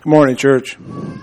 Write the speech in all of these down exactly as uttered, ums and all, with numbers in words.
Good morning, church.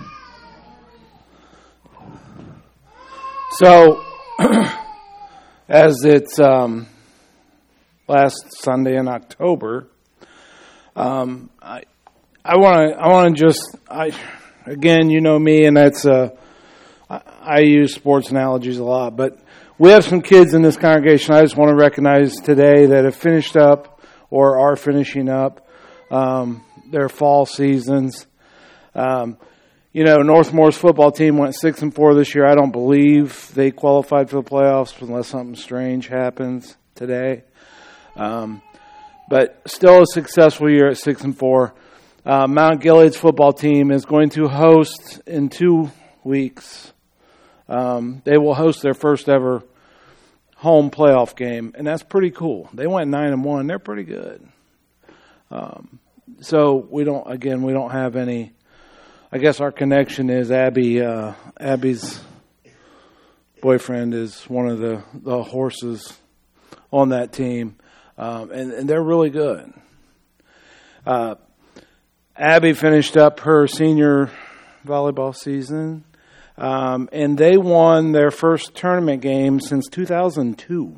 So, as it's um, last Sunday in October, um, I I want to I want to just I again, you know me, and that's uh, I, I use sports analogies a lot, but we have some kids in this congregation. I just want to recognize today that have finished up or are finishing up um, their fall seasons. Um, you know, Northmore's football team went six and four this year. I don't believe they qualified for the playoffs unless something strange happens today. Um, but still a successful year at six and four. Uh, Mount Gilead's football team is going to host in two weeks. Um, they will host their first ever home playoff game, and that's pretty cool. They went nine and one. They're pretty good. Um, so we don't. Again, we don't have any. I guess our connection is Abby. Uh, Abby's boyfriend is one of the, the horses on that team, um, and, and they're really good. Uh, Abby finished up her senior volleyball season, um, and they won their first tournament game since two thousand two.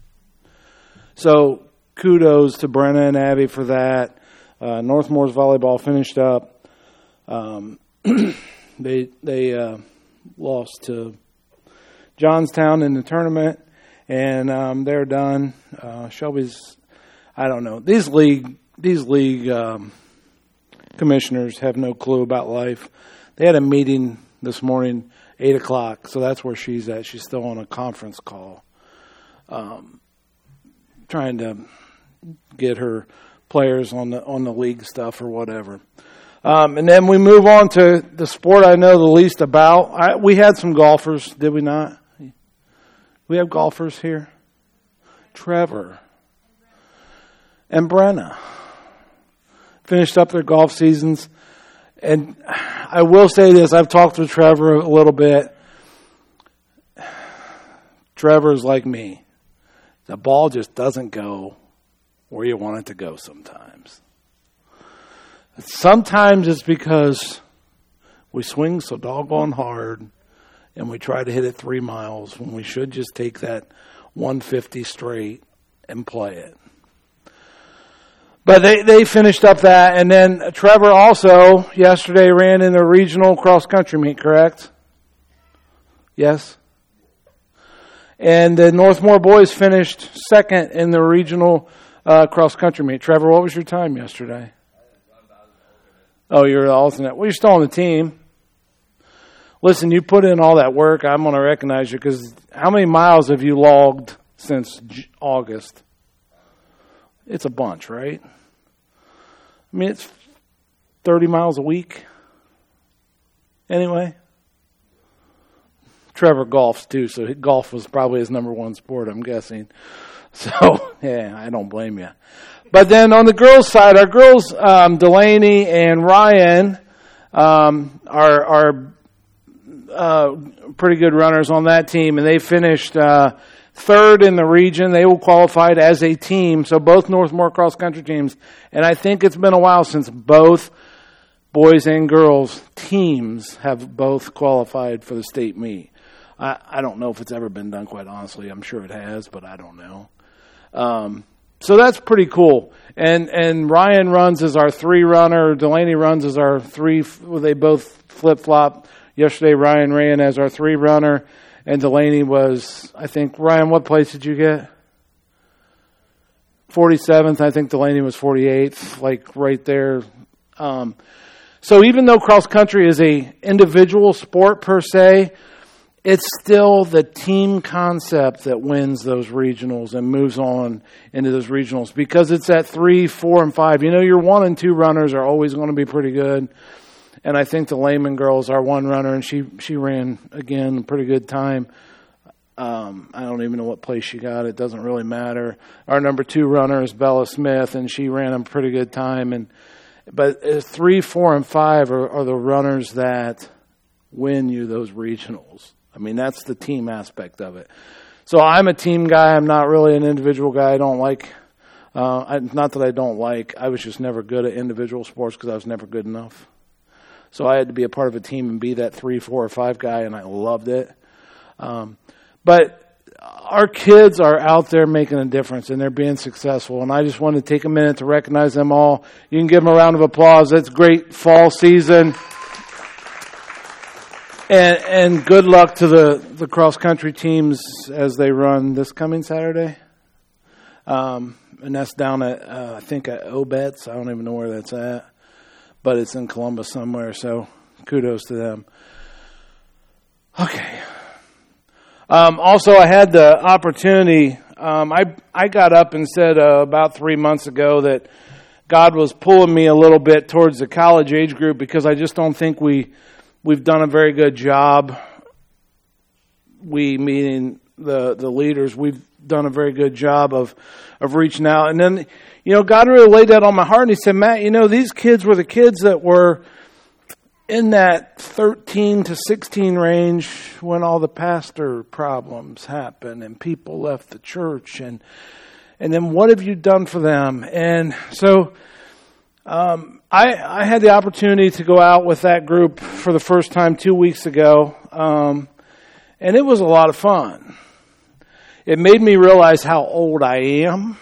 So kudos to Brenna and Abby for that. Uh, Northmore's volleyball finished up. Um, they they uh, lost to Johnstown in the tournament, and um, they're done. Uh, Shelby's, I don't know. These league these league um, commissioners have no clue about life. They had a meeting this morning, eight o'clock, so that's where she's at. She's still on a conference call, um, trying to get her players on the on the league stuff or whatever. Um, and then we move on to the sport I know the least about. I, we had some golfers, did we not? We have golfers here. Trevor and Brenna finished up their golf seasons. And I will say this, I've talked with Trevor a little bit. Trevor is like me. The ball just doesn't go where you want it to go sometimes. Sometimes it's because we swing so doggone hard and we try to hit it three miles when we should just take that one fifty straight and play it. But they, they finished up that, and then Trevor also yesterday ran in a regional cross-country meet, correct? Yes? And the Northmore boys finished second in the regional uh, cross-country meet. Trevor, what was your time yesterday? Oh, you're the alternate. Well, you're still on the team. Listen, you put in all that work. I'm going to recognize you because how many miles have you logged since August? It's a bunch, right? I mean, it's thirty miles a week. Anyway. Trevor golfs too, so golf was probably his number one sport, I'm guessing. So, yeah, I don't blame you. But then on the girls' side, our girls, um, Delaney and Ryan, um, are, are uh, pretty good runners on that team, and they finished uh, third in the region. They were qualified as a team, so both Northmore cross-country teams. And I think it's been a while since both boys and girls teams have both qualified for the state meet. I, I don't know if it's ever been done, quite honestly. I'm sure it has, but I don't know. Um So that's pretty cool. And and Ryan runs as our three runner. Delaney runs as our three. Well, they both flip flop. Yesterday, Ryan ran as our three runner, and Delaney was. I think Ryan, what place did you get? forty-seventh. I think Delaney was forty-eighth, like right there. Um, so even though cross country is a individual sport per se, it's still the team concept that wins those regionals and moves on into those regionals because it's at three, four, and five. You know, your one and two runners are always going to be pretty good. And I think the Lehman girls are one runner, and she, she ran, again, a pretty good time. Um, I don't even know what place she got. It doesn't really matter. Our number two runner is Bella Smith, and she ran a pretty good time. And But three, four, and five are, are the runners that win you those regionals. I mean, that's the team aspect of it. So I'm a team guy. I'm not really an individual guy. I don't like, uh, I, not that I don't like, I was just never good at individual sports because I was never good enough. So I had to be a part of a team and be that three, four, or five guy, and I loved it. Um, but our kids are out there making a difference, and they're being successful. And I just wanted to take a minute to recognize them all. You can give them a round of applause. It's great fall season. And, and good luck to the, the cross-country teams as they run this coming Saturday. Um, and that's down at, uh, I think, at Obet's. I don't even know where that's at. But it's in Columbus somewhere, so kudos to them. Okay. Um, also, I had the opportunity, um, I I got up and said uh, about three months ago that God was pulling me a little bit towards the college age group because I just don't think we, we've done a very good job. We, meaning the, the leaders, we've done a very good job of, of reaching out. And then, you know, God really laid that on my heart, and he said, Matt, you know, these kids were the kids that were in that thirteen to sixteen range when all the pastor problems happened and people left the church. And and then what have you done for them? And so um, I, I had the opportunity to go out with that group for the first time two weeks ago, um, and it was a lot of fun. It made me realize how old I am.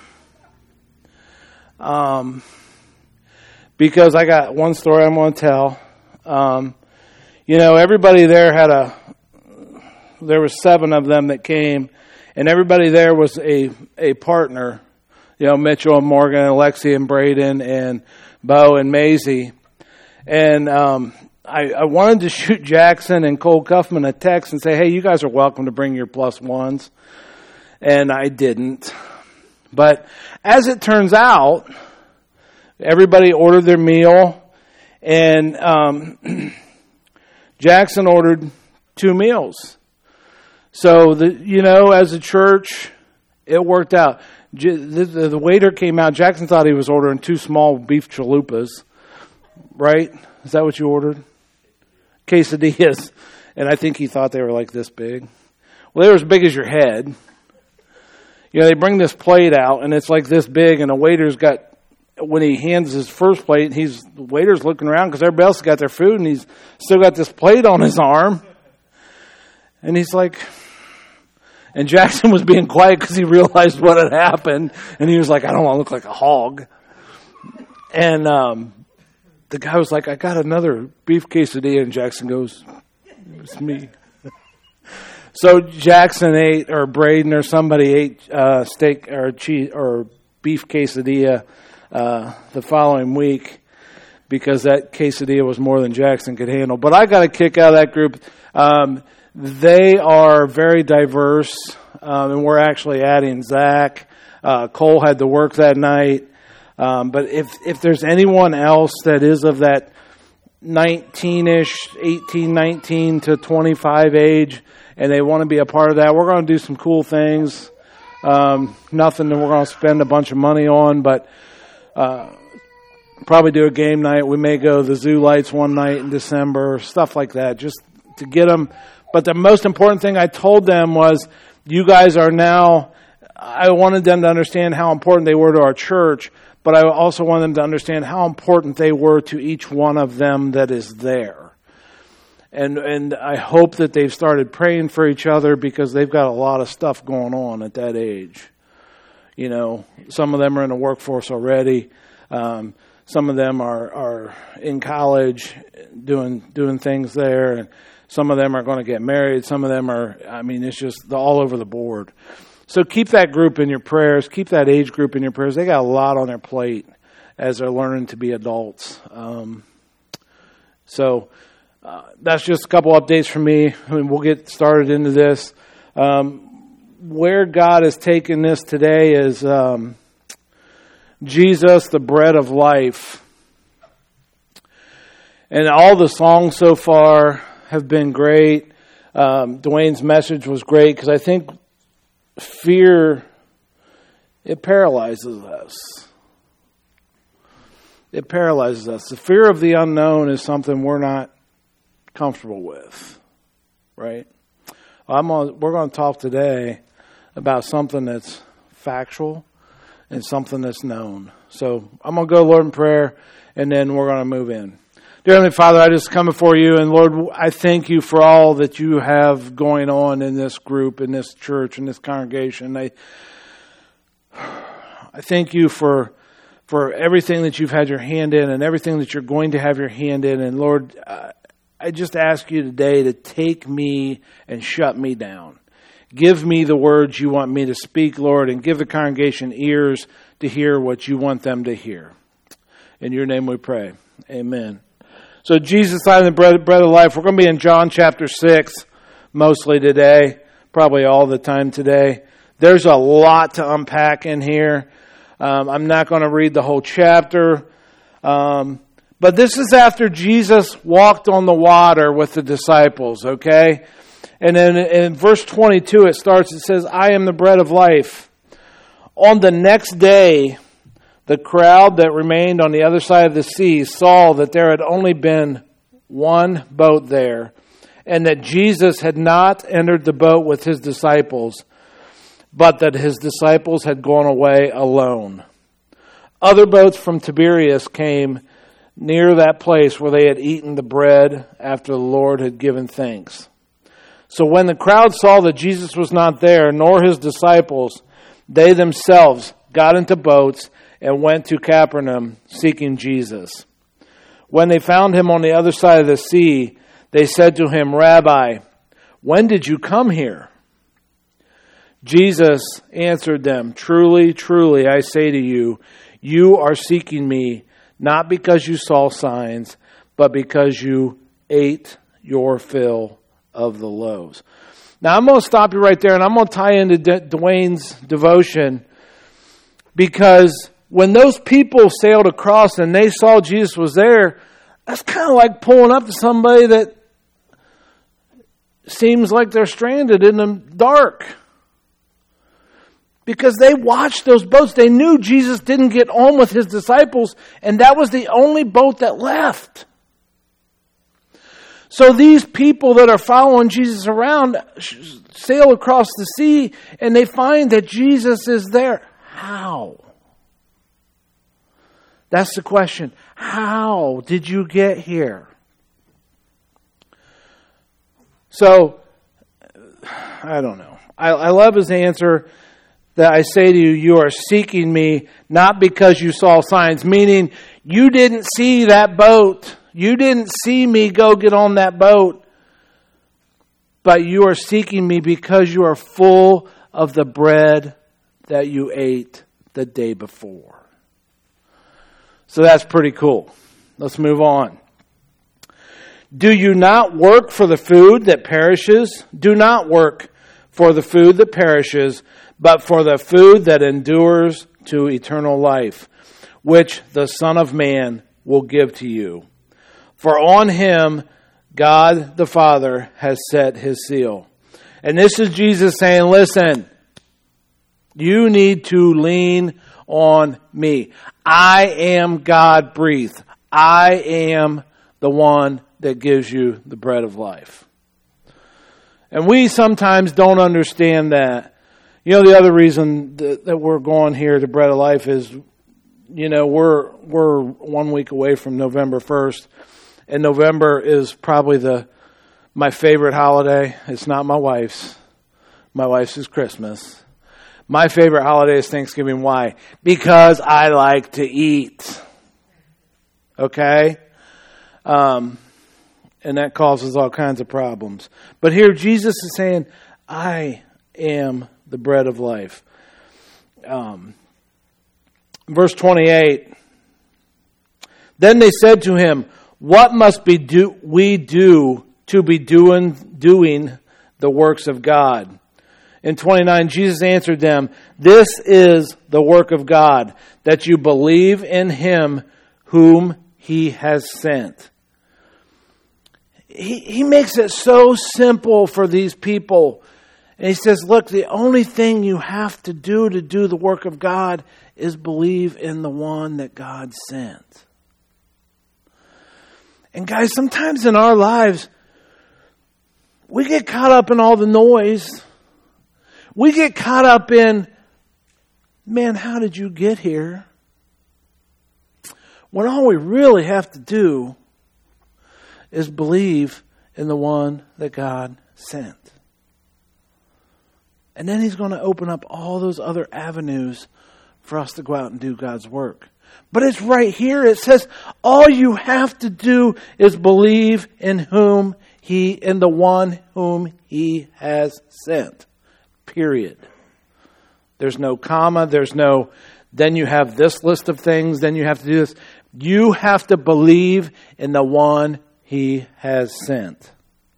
Um, because I got one story I'm going to tell. Um, you know, everybody there had a, there were seven of them that came, and everybody there was a, a partner. You know, Mitchell and Morgan and Alexi and Braden and Bo and Maisie. And um, I, I wanted to shoot Jackson and Cole Cuffman a text and say, hey, you guys are welcome to bring your plus ones. And I didn't. But as it turns out, everybody ordered their meal. And um, Jackson ordered two meals. So, the, you know, as a church, it worked out. The, the, the waiter came out. Jackson thought he was ordering two small beef chalupas, right? Is that what you ordered? Quesadillas. And I think he thought they were like this big. Well, they were as big as your head. You know, they bring this plate out, and it's like this big, and the waiter's got, when he hands his first plate, he's the waiter's looking around because everybody else has got their food, and he's still got this plate on his arm. And he's like, and Jackson was being quiet because he realized what had happened, and he was like, I don't want to look like a hog. And um, the guy was like, I got another beef quesadilla, and Jackson goes, it's me. So Jackson ate, or Braden or somebody ate uh, steak or cheese or beef quesadilla uh, the following week because that quesadilla was more than Jackson could handle. But I got a kick out of that group. Um, they are very diverse, um, and we're actually adding Zach. Uh, Cole had to work that night. Um, but if if there's anyone else that is of that nineteen-ish, eighteen, nineteen to twenty-five age, and they want to be a part of that, we're going to do some cool things. Um, nothing that we're going to spend a bunch of money on, but uh, probably do a game night. We may go to the Zoo Lights one night in December, stuff like that, just to get them. But the most important thing I told them was, you guys are now, I wanted them to understand how important they were to our church, but I also wanted them to understand how important they were to each one of them that is there. And and I hope that they've started praying for each other because they've got a lot of stuff going on at that age. You know, some of them are in the workforce already. Um, some of them are, are in college doing doing things there. And some of them are going to get married. Some of them are, I mean, it's just all over the board. So keep that group in your prayers. Keep that age group in your prayers. They got a lot on their plate as they're learning to be adults. Um, so... Uh, that's just a couple updates from me. I mean, we'll get started into this. Um, where God has taken this today is um, Jesus, the bread of life. And all the songs so far have been great. Um, Dwayne's message was great because I think fear, it paralyzes us. It paralyzes us. The fear of the unknown is something we're not comfortable with, right? I'm on, we're going to talk today about something that's factual and something that's known. So I'm going to go, Lord, in prayer, and then we're going to move in. Dear Heavenly Father, I just come before you, and Lord, I thank you for all that you have going on in this group, in this church, in this congregation. I, I thank you for for everything that you've had your hand in and everything that you're going to have your hand in. And Lord, uh, I just ask you today to take me and shut me down. Give me the words you want me to speak, Lord, and give the congregation ears to hear what you want them to hear. In your name we pray. Amen. So Jesus, I am the bread, bread of life. We're going to be in John chapter six mostly today, probably all the time today. There's a lot to unpack in here. Um, I'm not going to read the whole chapter. Um, but this is after Jesus walked on the water with the disciples, okay? And then in verse twenty-two it starts, it says, I am the bread of life. On the next day, the crowd that remained on the other side of the sea saw that there had only been one boat there, and that Jesus had not entered the boat with his disciples, but that his disciples had gone away alone. Other boats from Tiberias came near that place where they had eaten the bread after the Lord had given thanks. So when the crowd saw that Jesus was not there, nor his disciples, they themselves got into boats and went to Capernaum seeking Jesus. When they found him on the other side of the sea, they said to him, Rabbi, when did you come here? Jesus answered them, Truly, truly, I say to you, you are seeking me, not because you saw signs, but because you ate your fill of the loaves. Now, I'm going to stop you right there, and I'm going to tie into D- Dwayne's devotion, because when those people sailed across and they saw Jesus was there, that's kind of like pulling up to somebody that seems like they're stranded in the dark. Because they watched those boats. They knew Jesus didn't get on with his disciples, and that was the only boat that left. So these people that are following Jesus around sail across the sea, and they find that Jesus is there. How? That's the question. How did you get here? So, I don't know. I, I love his answer that I say to you, you are seeking me not because you saw signs, meaning you didn't see that boat. You didn't see me go get on that boat. But you are seeking me because you are full of the bread that you ate the day before. So that's pretty cool. Let's move on. Do you not work for the food that perishes? Do not work for the food that perishes, but for the food that endures to eternal life, which the Son of Man will give to you. For on him God the Father has set his seal. And this is Jesus saying, listen, you need to lean on me. I am God breathed. I am the one that gives you the bread of life. And we sometimes don't understand that. You know, the other reason that, that we're going here to Bread of Life is, you know, we're we're one week away from November first. And November is probably the my favorite holiday. It's not my wife's. My wife's is Christmas. My favorite holiday is Thanksgiving. Why? Because I like to eat. Okay? Um, and that causes all kinds of problems. But here Jesus is saying, I am the bread of life. Um, verse twenty-eight. Then they said to him, what must be do, we do to be doing, doing the works of God? In twenty-nine, Jesus answered them, this is the work of God, that you believe in him whom he has sent. He, he makes it so simple for these people. And he says, look, the only thing you have to do to do the work of God is believe in the one that God sent. And guys, sometimes in our lives, we get caught up in all the noise. We get caught up in, man, how did you get here? When all we really have to do is believe in the one that God sent. And then he's going to open up all those other avenues for us to go out and do God's work. But it's right here. It says all you have to do is believe in whom he, in the one whom he has sent. Period. There's no comma. There's no, then you have this list of things. Then you have to do this. You have to believe in the one he has sent.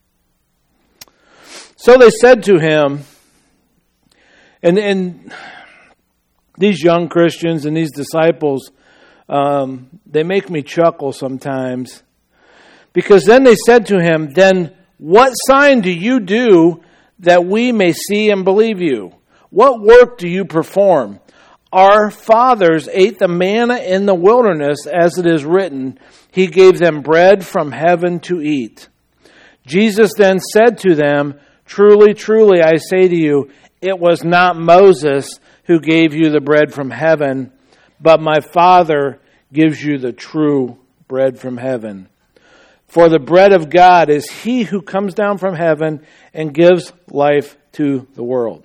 So they said to him, and, and these young Christians and these disciples, um, they make me chuckle sometimes. Because then they said to him, then what sign do you do that we may see and believe you? What work do you perform? Our fathers ate the manna in the wilderness, as it is written, he gave them bread from heaven to eat. Jesus then said to them, truly, truly, I say to you, it was not Moses who gave you the bread from heaven, but my Father gives you the true bread from heaven. For the bread of God is he who comes down from heaven and gives life to the world.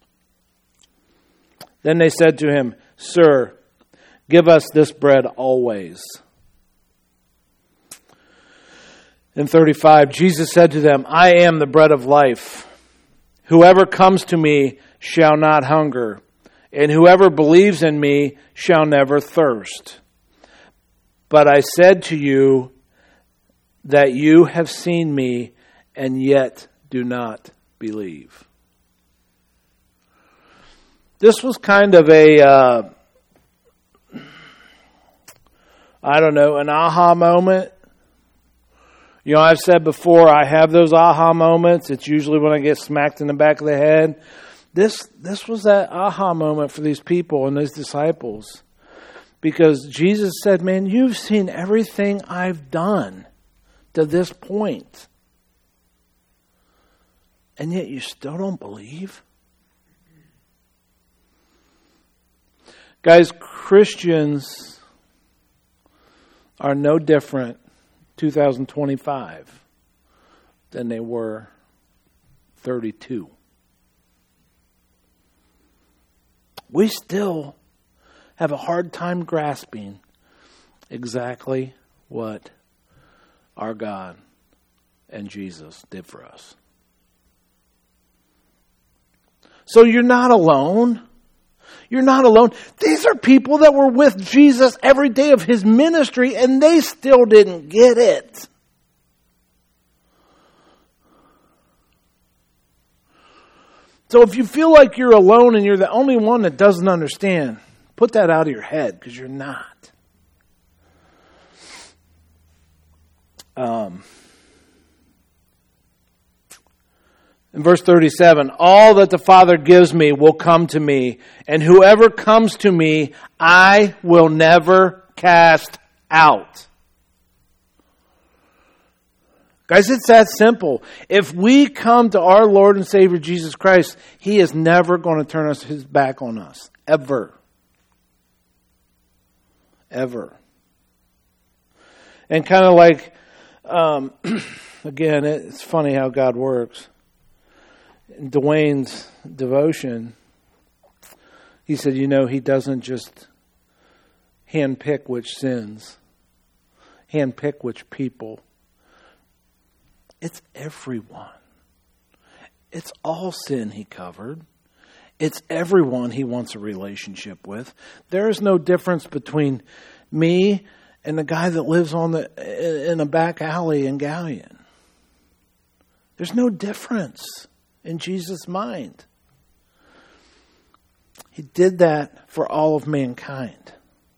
Then they said to him, Sir, give us this bread always. In thirty-five, Jesus said to them, I am the bread of life. Whoever comes to me shall not hunger, and whoever believes in me shall never thirst. But I said to you that you have seen me and yet do not believe. This was kind of a, uh, I don't know, an aha moment. You know, I've said before, I have those aha moments. It's usually when I get smacked in the back of the head. This this was that aha moment for these people and these disciples. Because Jesus said, man, you've seen everything I've done to this point. And yet you still don't believe? Guys, Christians are no different two thousand twenty-five than they were thirty-two. We still have a hard time grasping exactly what our God and Jesus did for us. So you're not alone. You're not alone. These are people that were with Jesus every day of his ministry, and they still didn't get it. So if you feel like you're alone and you're the only one that doesn't understand, put that out of your head, because you're not. Um, in verse thirty-seven, all that the Father gives me will come to me, and whoever comes to me, I will never cast out. Guys, it's that simple. If we come to our Lord and Savior Jesus Christ, he is never going to turn us his back on us. Ever. Ever. And kind of like, um, again, it's funny how God works. In Dwayne's devotion, he said, you know, he doesn't just handpick which sins, handpick which people. It's everyone. It's all sin he covered. It's everyone he wants a relationship with. There is no difference between me and the guy that lives on the in a back alley in Galleon. There's no difference in Jesus' mind. He did that for all of mankind.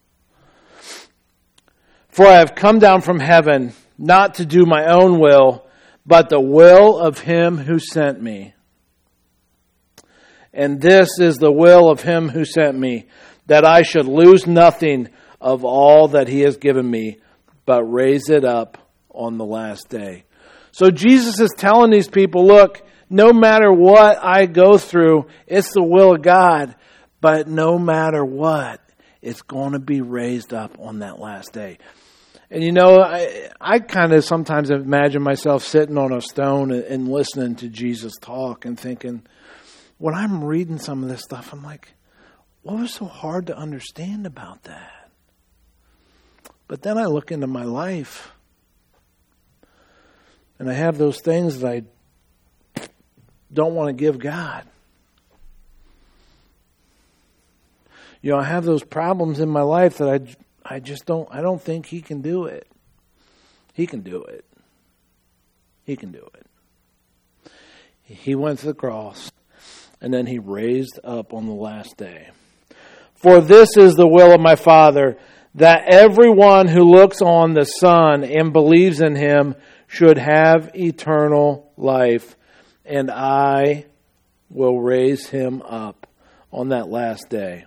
For I have come down from heaven not to do my own will, but the will of him who sent me. And this is the will of him who sent me, that I should lose nothing of all that he has given me, but raise it up on the last day. So Jesus is telling these people, look, no matter what I go through, it's the will of God. But no matter what, it's going to be raised up on that last day. And you know, I, I kind of sometimes imagine myself sitting on a stone and, and listening to Jesus talk and thinking, when I'm reading some of this stuff, I'm like, what was so hard to understand about that? But then I look into my life and I have those things that I don't want to give God. You know, I have those problems in my life that I I just don't, I don't think He can do it. He can do it. He can do it. He went to the cross, and then He raised up on the last day. For this is the will of my Father, that everyone who looks on the Son and believes in Him should have eternal life, and I will raise him up on that last day.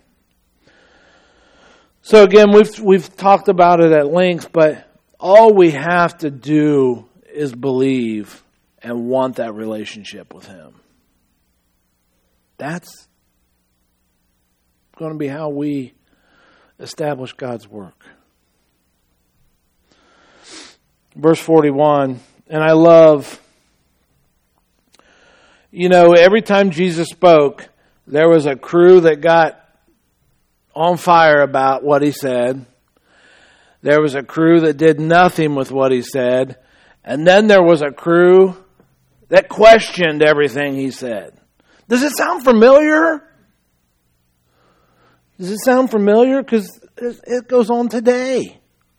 So again, we've we've talked about it at length, but all we have to do is believe and want that relationship with Him. That's going to be how we establish God's work. Verse forty-one, and I love, you know, every time Jesus spoke, there was a crew that got on fire about what He said. There was a crew that did nothing with what He said. And then there was a crew that questioned everything He said. Does it sound familiar? Does it sound familiar? Because it goes on today.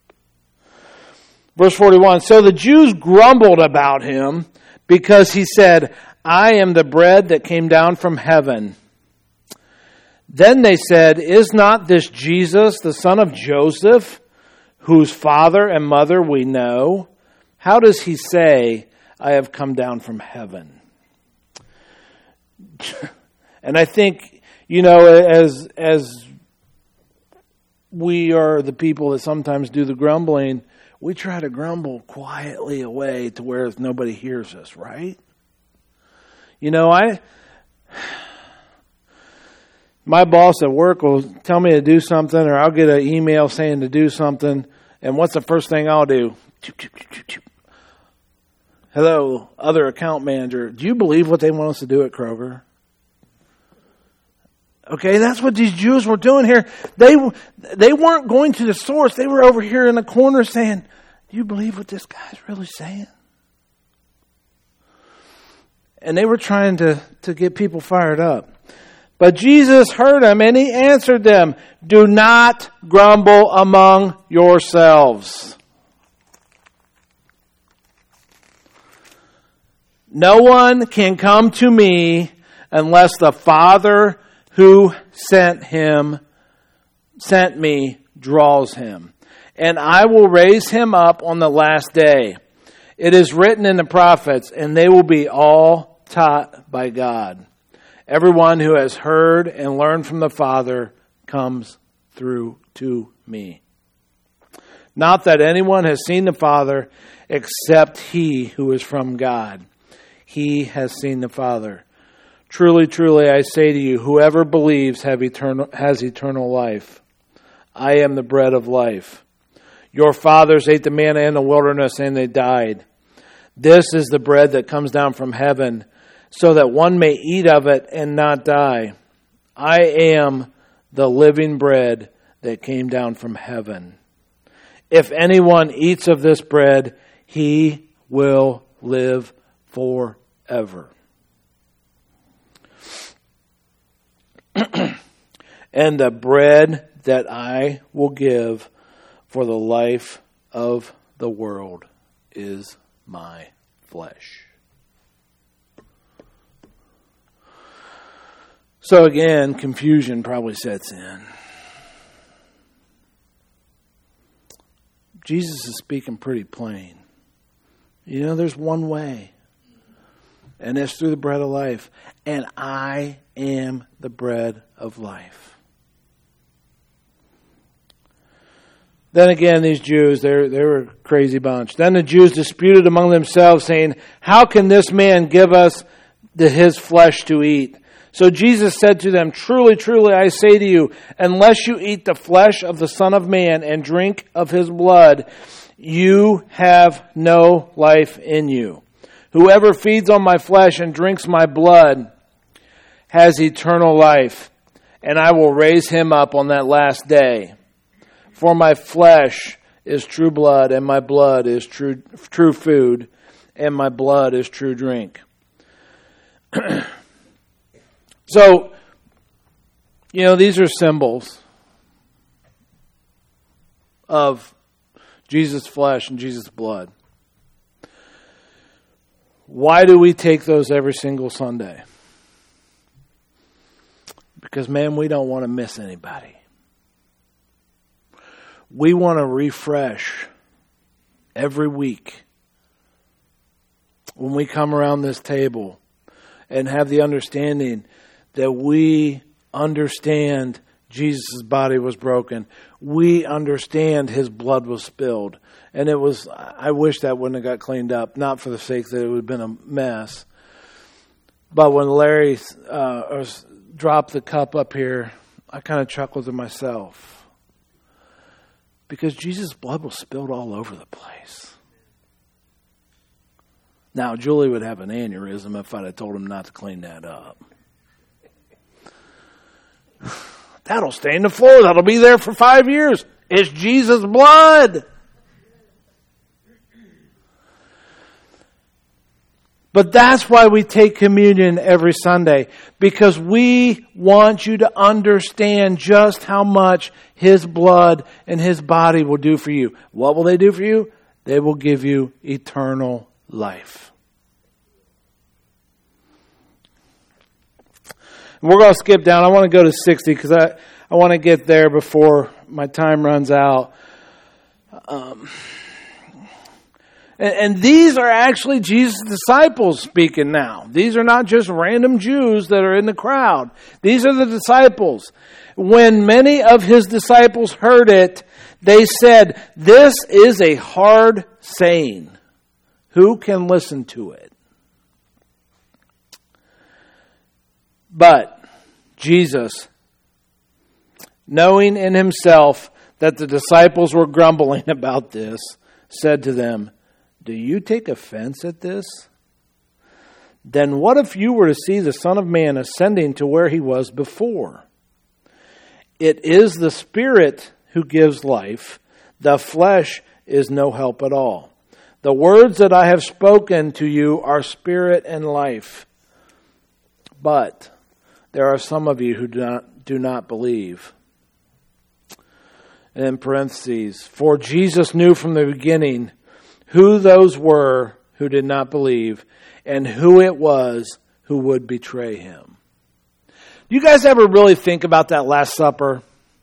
Verse forty-one, so the Jews grumbled about Him because He said, I am the bread that came down from heaven. Then they said, is not this Jesus, the son of Joseph, whose father and mother we know? How does He say, I have come down from heaven? And I think, you know, as as we are the people that sometimes do the grumbling, we try to grumble quietly away to where nobody hears us, right? You know, I... My boss at work will tell me to do something, or I'll get an email saying to do something, and what's the first thing I'll do? Hello, other account manager. Do you believe what they want us to do at Kroger? Okay, that's what these Jews were doing here. They they weren't going to the source. They were over here in the corner saying, do you believe what this guy's really saying? And they were trying to, to get people fired up. But Jesus heard them and He answered them, do not grumble among yourselves. No one can come to me unless the Father who sent him, sent me, draws him. And I will raise him up on the last day. It is written in the prophets, and they will be all taught by God. Everyone who has heard and learned from the Father comes through to me. Not that anyone has seen the Father except he who is from God. He has seen the Father. Truly, truly, I say to you, whoever believes have eternal, has eternal life. I am the bread of life. Your fathers ate the manna in the wilderness and they died. This is the bread that comes down from heaven, so that one may eat of it and not die. I am the living bread that came down from heaven. If anyone eats of this bread, he will live forever. And the bread that I will give for the life of the world is my flesh. So again, confusion probably sets in. Jesus is speaking pretty plain. You know, there's one way, and it's through the bread of life. And I am the bread of life. Then again, these Jews, they they were a crazy bunch. Then the Jews disputed among themselves, saying, how can this man give us the, his flesh to eat? So Jesus said to them, "Truly, truly, I say to you, unless you eat the flesh of the Son of Man and drink of his blood, you have no life in you. Whoever feeds on my flesh and drinks my blood has eternal life, and I will raise him up on that last day. For my flesh is true blood, and my blood is true true food, and my blood is true drink." So, you know, these are symbols of Jesus' flesh and Jesus' blood. Why do we take those every single Sunday? Because, man, we don't want to miss anybody. We want to refresh every week when we come around this table and have the understanding that we understand Jesus' body was broken. We understand his blood was spilled. And it was, I wish that wouldn't have got cleaned up, not for the sake that it would have been a mess. But when Larry uh, dropped the cup up here, I kind of chuckled to myself. Because Jesus' blood was spilled all over the place. Now, Julie would have an aneurysm if I'd have told him not to clean that up. That'll stain the floor. That'll be there for five years. It's Jesus' blood. But that's why we take communion every Sunday. Because we want you to understand just how much his blood and his body will do for you. What will they do for you? They will give you eternal life. We're going to skip down. I want to go to sixty because I, I want to get there before my time runs out. Um, and, and these are actually Jesus' disciples speaking now. These are not just random Jews that are in the crowd. These are the disciples. When many of his disciples heard it, they said, "This is a hard saying. Who can listen to it?" But Jesus, knowing in himself that the disciples were grumbling about this, said to them, "Do you take offense at this? Then what if you were to see the Son of Man ascending to where he was before? It is the Spirit who gives life. The flesh is no help at all. The words that I have spoken to you are spirit and life. But there are some of you who do not, do not believe." And in parentheses, "For Jesus knew from the beginning who those were who did not believe and who it was who would betray him." Do you guys ever really think about that Last Supper?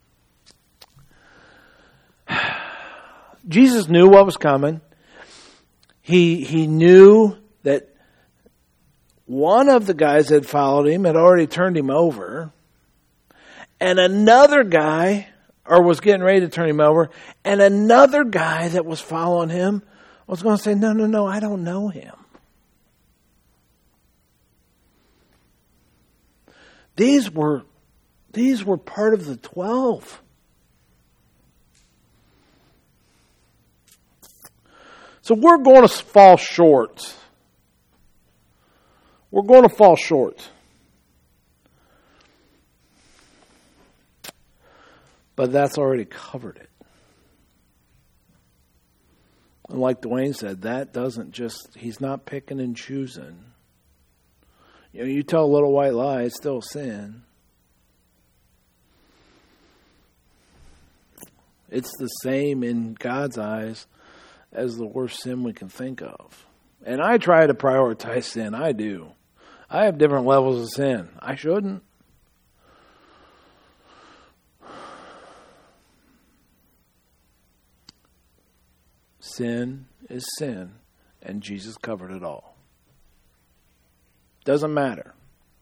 Jesus knew what was coming. He, he knew that one of the guys that followed him had already turned him over. And another guy, or was getting ready to turn him over, and another guy that was following him was going to say, no, no, no, I don't know him. These were, these were part of the twelve. So we're going to fall short. We're going to fall short. But that's already covered it. And like Dwayne said, that doesn't just, he's not picking and choosing. You know, you tell a little white lie, it's still sin. It's the same in God's eyes as the worst sin we can think of. And I try to prioritize sin. I do. I have different levels of sin. I shouldn't. Sin is sin, and Jesus covered it all. Doesn't matter.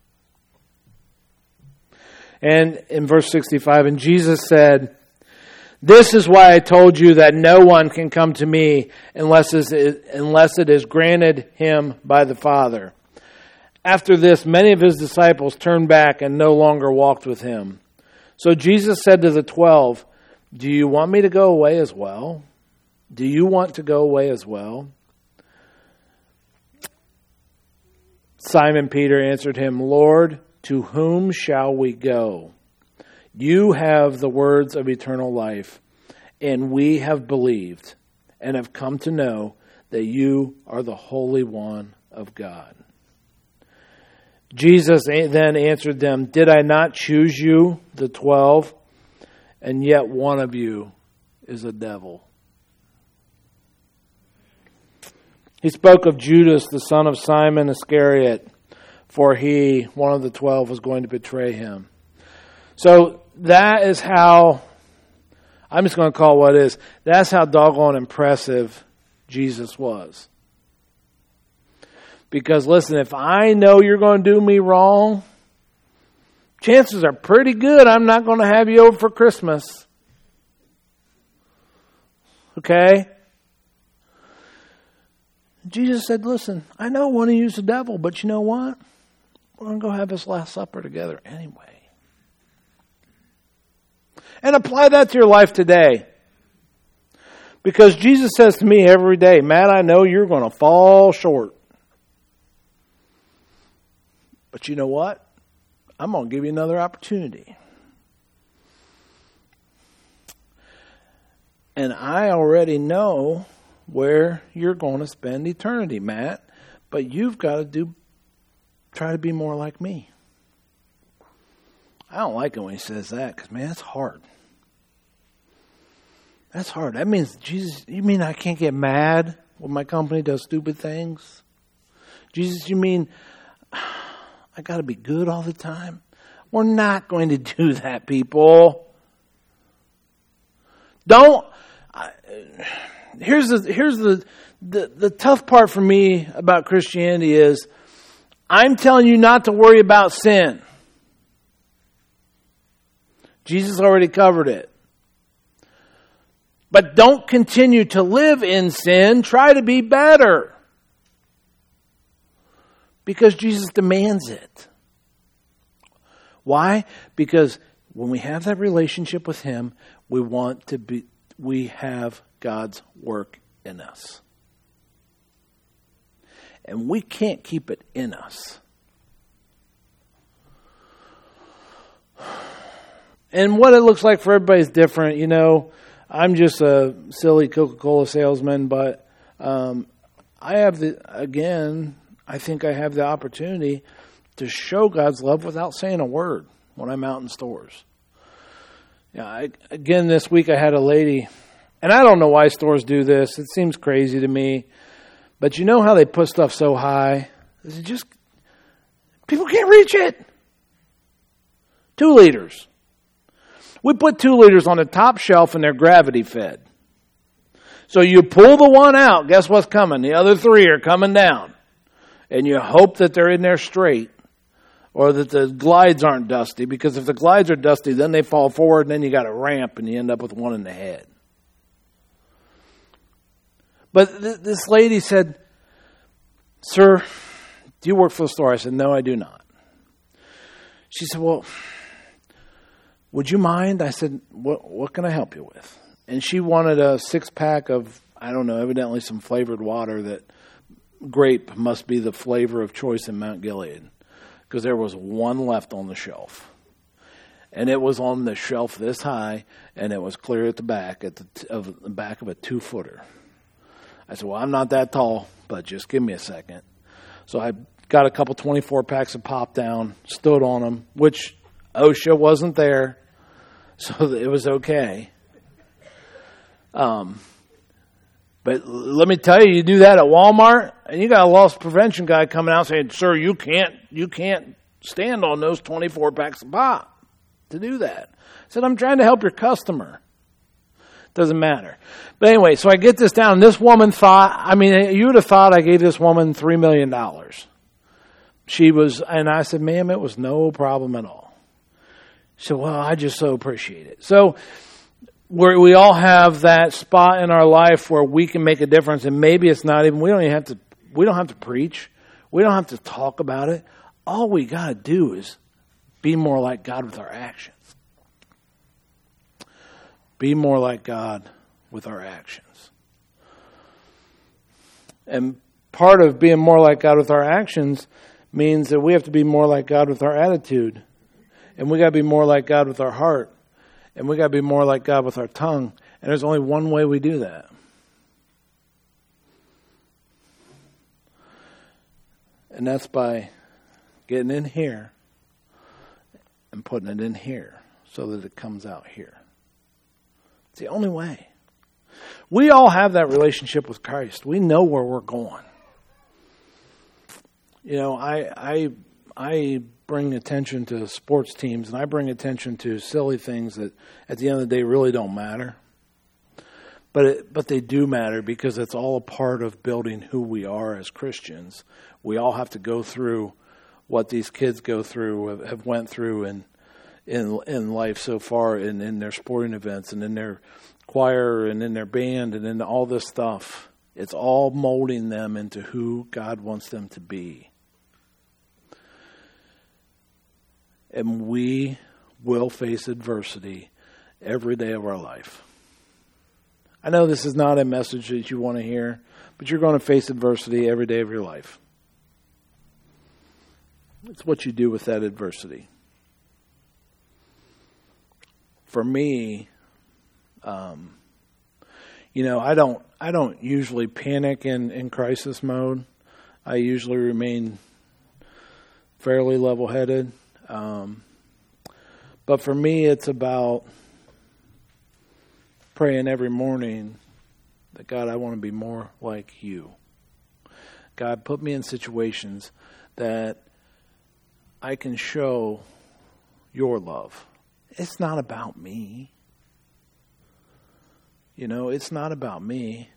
And in verse sixty-five, and Jesus said, "This is why I told you that no one can come to me unless it is, unless it is granted him by the Father. After this, many of his disciples turned back and no longer walked with him. So Jesus said to the twelve, "Do you want me to go away as well? Do you want to go away as well?" Simon Peter answered him, "Lord, to whom shall we go? You have the words of eternal life, and we have believed and have come to know that you are the Holy One of God." Jesus then answered them, "Did I not choose you, the twelve, and yet one of you is a devil?" He spoke of Judas, the son of Simon Iscariot, for he, one of the twelve, was going to betray him. So that is how, I'm just going to call it what it is, that's how doggone impressive Jesus was. Because listen, if I know you're going to do me wrong, chances are pretty good I'm not going to have you over for Christmas. Okay? Jesus said, listen, I know one of you's the devil, but you know what? We're going to go have this Last Supper together anyway. And apply that to your life today. Because Jesus says to me every day, Matt, I know you're going to fall short. But you know what? I'm going to give you another opportunity. And I already know where you're going to spend eternity, Matt. But you've got to do, try to be more like me. I don't like it when he says that because, man, that's hard. That's hard. That means, Jesus, you mean I can't get mad when my company does stupid things? Jesus, you mean I got to be good all the time? We're not going to do that, people. Don't. I, here's the here's the, the the tough part for me about Christianity is I'm telling you not to worry about sin. Jesus already covered it. But don't continue to live in sin. Try to be better. Because Jesus demands it. Why? Because when we have that relationship with Him, we want to be, we have God's work in us. And we can't keep it in us. And what it looks like for everybody is different. You know, I'm just a silly Coca-Cola salesman, but um, I have the, again, I think I have the opportunity to show God's love without saying a word when I'm out in stores. Yeah, I, again, this week I had a lady, and I don't know why stores do this. It seems crazy to me. But you know how they put stuff so high? It's just, people can't reach it. Two liters. We put two liters on the top shelf and they're gravity fed. So you pull the one out, guess what's coming? The other three are coming down. And you hope that they're in there straight or that the glides aren't dusty, because if the glides are dusty, then they fall forward and then you got a ramp and you end up with one in the head. But th- this lady said, "Sir, do you work for the store?" I said, "No, I do not." She said, "Well, would you mind?" I said, what, what can I help you with? And she wanted a six-pack of, I don't know, evidently some flavored water that grape must be the flavor of choice in Mount Gilead, because there was one left on the shelf. And it was on the shelf this high, and it was clear at the back, at the, t- of the back of a two-footer. I said, "Well, I'm not that tall, but just give me a second." So I got a couple twenty-four packs of Pop Down, stood on them, which OSHA wasn't there, so it was okay. Um, but let me tell you, you do that at Walmart, and you got a loss prevention guy coming out saying, "Sir, you can't, you can't stand on those twenty-four packs of pop to do that." I said, "I'm trying to help your customer." Doesn't matter. But anyway, so I get this down. And this woman thought, I mean, you would have thought I gave this woman three million dollars. She was, and I said, "Ma'am, it was no problem at all." She said, "Well, I just so appreciate it." So where we all have that spot in our life where we can make a difference, and maybe it's not even, we don't even have to, we don't have to preach. We don't have to talk about it. All we got to do is be more like God with our actions. Be more like God with our actions. And part of being more like God with our actions means that we have to be more like God with our attitude. And we got to be more like God with our heart. And we got to be more like God with our tongue. And there's only one way we do that. And that's by getting in here and putting it in here so that it comes out here. It's the only way. We all have that relationship with Christ. We know where we're going. You know, I I I bring attention to sports teams, and I bring attention to silly things that at the end of the day really don't matter. But it, but they do matter because it's all a part of building who we are as Christians. We all have to go through what these kids go through, have, have went through in in in life so far, in, in their sporting events and in their choir and in their band and in all this stuff. It's all molding them into who God wants them to be. And we will face adversity every day of our life. I know this is not a message that you want to hear, but you're going to face adversity every day of your life. It's what you do with that adversity. For me, um, you know, I don't I don't usually panic in, in crisis mode. I usually remain fairly level-headed. Um, but for me, it's about praying every morning that, God, I want to be more like you. God, put me in situations that I can show your love. It's not about me. You know, it's not about me.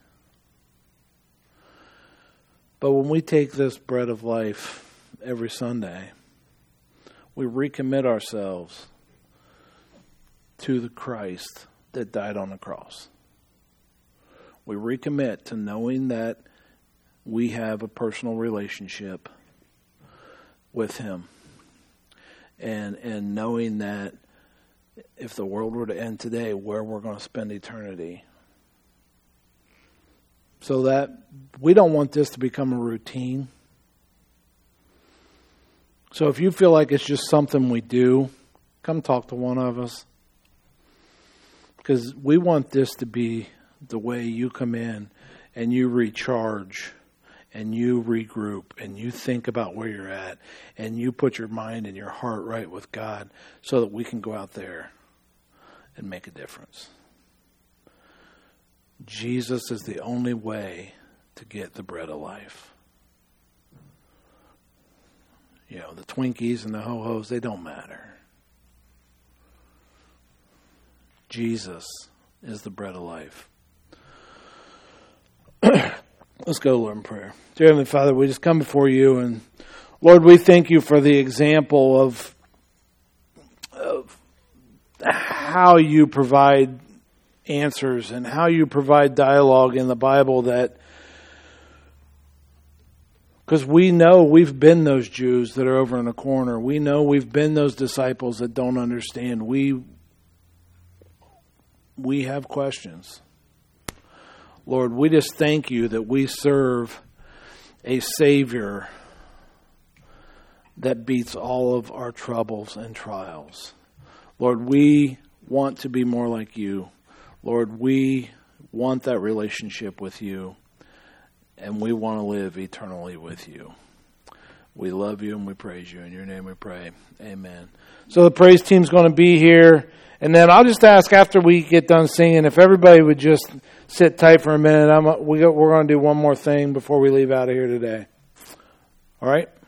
But when we take this bread of life every Sunday, we recommit ourselves to the Christ that died on the cross. We recommit to knowing that we have a personal relationship with him. And and knowing that if the world were to end today, where we're going to spend eternity. So that we don't want this to become a routine. So if you feel like it's just something we do, come talk to one of us. Because we want this to be the way you come in and you recharge and you regroup and you think about where you're at and you put your mind and your heart right with God so that we can go out there and make a difference. Jesus is the only way to get the bread of life. You know, the Twinkies and the Ho-Hos, they don't matter. Jesus is the bread of life. Let's go, Lord, in prayer. Dear Heavenly Father, we just come before you, and Lord, we thank you for the example of, of how you provide answers and how you provide dialogue in the Bible, that because we know we've been those Jews that are over in the corner. We know we've been those disciples that don't understand. We we have questions. Lord, we just thank you that we serve a Savior that beats all of our troubles and trials. Lord, we want to be more like you. Lord, we want that relationship with you, and we want to live eternally with you. We love you and we praise you. In your name we pray. Amen. So the praise team's going to be here. And then I'll just ask after we get done singing, if everybody would just sit tight for a minute. I'm, we go, we're going to do one more thing before we leave out of here today. All right?